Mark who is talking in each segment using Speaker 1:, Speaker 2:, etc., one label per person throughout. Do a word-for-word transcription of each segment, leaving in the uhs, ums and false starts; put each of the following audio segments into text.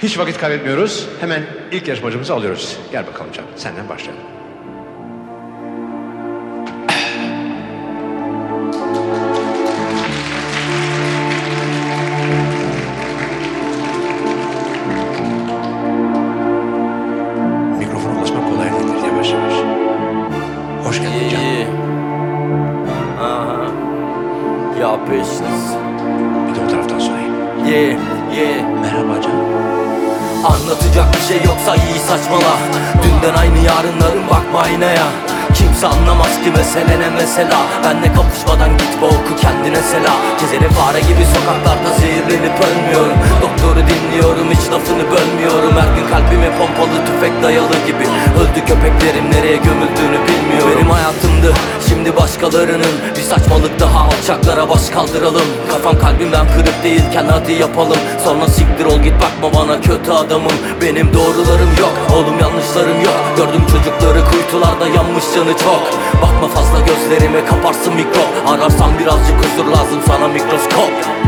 Speaker 1: Hiç vakit kaybetmiyoruz. Hemen ilk yarışmacımızı alıyoruz. Gel bakalım canım. Senden başlayalım. Mikrofona ulaşmak kolay değildir. Yavaş yavaş. Hoş geldin canım.
Speaker 2: Yeah. Aha. Ya business.
Speaker 1: Bir de o taraftan sorayım.
Speaker 2: Yeah, yeah.
Speaker 1: Merhaba canım.
Speaker 2: Anlatacak bir şey yoksa iyi saçmala. Dünden aynı yarınların bakma aynaya. Kimse anlamaz ki mesele ne mesela. Benle kapışmadan git ve oku kendine sela. Gezeri fare gibi sokaklarda zehirlenip ölmüyorum. Doktoru dinliyorum, hiç lafını bölmüyorum. Her gün kalbime pompalı tüfek dayalı gibi. Öldü köpeklerim, nereye gömüldüğünü bilmiyorum. Benim hayatımdı, şimdi başkalarının. Bir saçmalık daha, alçaklara baş kaldıralım. Kafam kalbimden kırık değilken hadi yapalım. Sonra siktir ol git, bakma bana kötü adamım. Benim doğrularım yok, oğlum yanlışlarım yok. Gördüm çocukları kuytularda yanmış canı çok. Bakma fazla gözlerime, kaparsın mikro. Ararsan birazcık huzur lazım sana, mikroskop.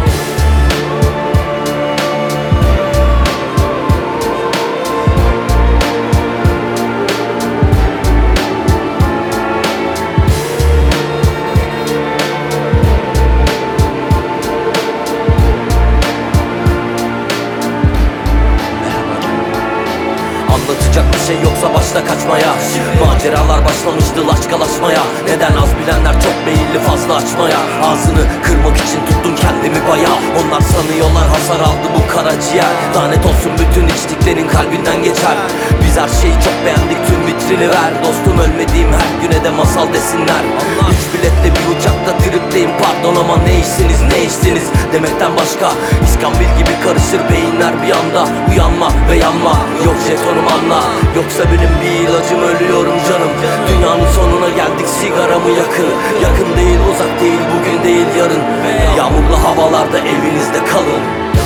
Speaker 2: Anlatacak bir şey yoksa başla kaçmaya. Maceralar başlamıştı laçkalaşmaya. Neden az bilenler çok meyilli fazla açmaya. Ağzını kırmak için tuttum kendimi baya. Onlar sanıyorlar hasar aldı bu karaciğer. Lanet olsun bütün içtiklerin kalbinden geçer. Biz her şeyi çok beğendik, tüm vitrini ver. Dostum ölmediğim her güne de masal desinler. Üç biletle bir uçakta tripteyim, pardon ama ne işsiniz ne işsiniz demekten başka. İskambil gibi karışır beyinler bir anda. Uyanma ve yanma, yok jetonum anla. Yoksa benim bir ilacım, ölüyorum canım. Dünyanın sonuna geldik, sigaramı yakın. Yakın değil uzak değil, bugün değil yarın. Yağmurlu havalarda evinizde kalın.